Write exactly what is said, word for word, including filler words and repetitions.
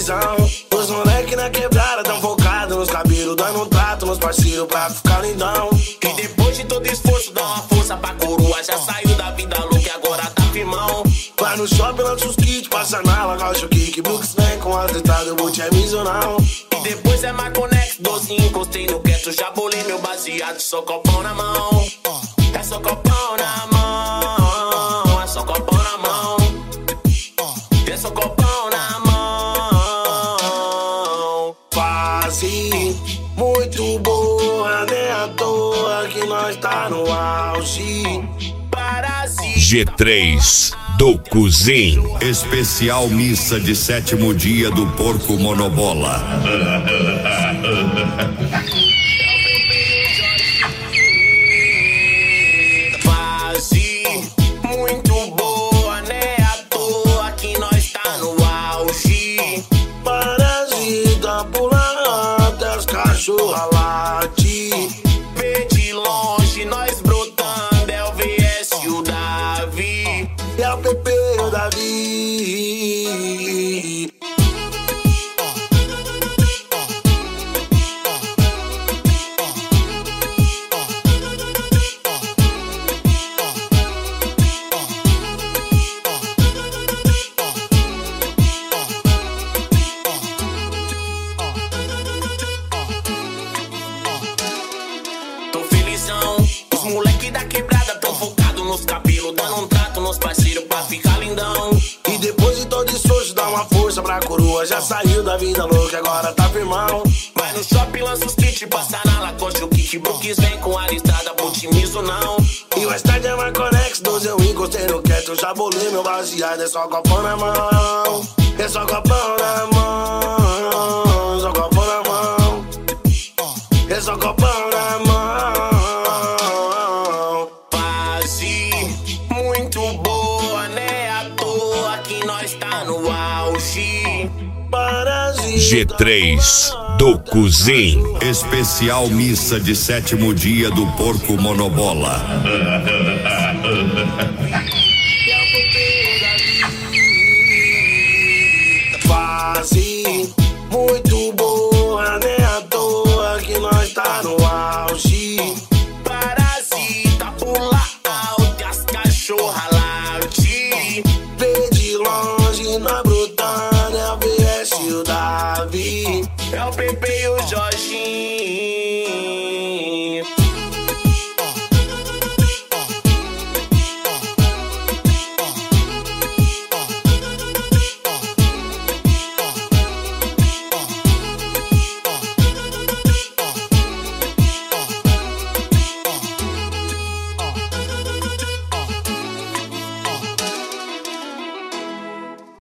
felizão. Os moleque na quebrada tão focado nos cabelos, dando um trato nos parceiros pra ficar lindão. E depois de todo esforço, dá uma força pra coroa. Já saiu da vida louca e agora tá firmão. Vai no shopping, lança os kits, passa na gaúcho kick. Brooks vem com as deitadas, eu vou te emisional. E depois é Marconex, dozinho, encostei no quieto. Já bolei meu baseado, só copão na mão. É só copão na mão. É só copão na mão. É só copão na mão. Fase muito boa, nem à toa que nós tá no auge. Parasita. G três do Cozinho. Especial missa de sétimo dia do porco monobola. Fase muito boa, né? À toa que nós tá no auge. Parasita pula até os cachorros late. Vê de longe nós brotando, é o V S e o Davi. E é o Pepe e o Davi. Tô felizão, os moleque da quebrada tão focado nos cabelos, dando um trato nos parceiros pra ficar lindão. E depois de todo esforço, dá uma força pra coroa. Já saiu da vida louca, agora tá firmão. Vai no shopping, lança os kits, passa na Lacoste, o kick Brooks vem com a listada, putimizo não. E mais tarde é Marconex, doze eu encostei no quieto. Já bolei meu baseado, é só copão na mão. É só copão na mão. Só copão na mão. É só copão na mão. Fase muito boa, né? À toa que nós tá no auge. Parasita. G três do Cozinho. Especial missa de sétimo dia do porco monobola. Fase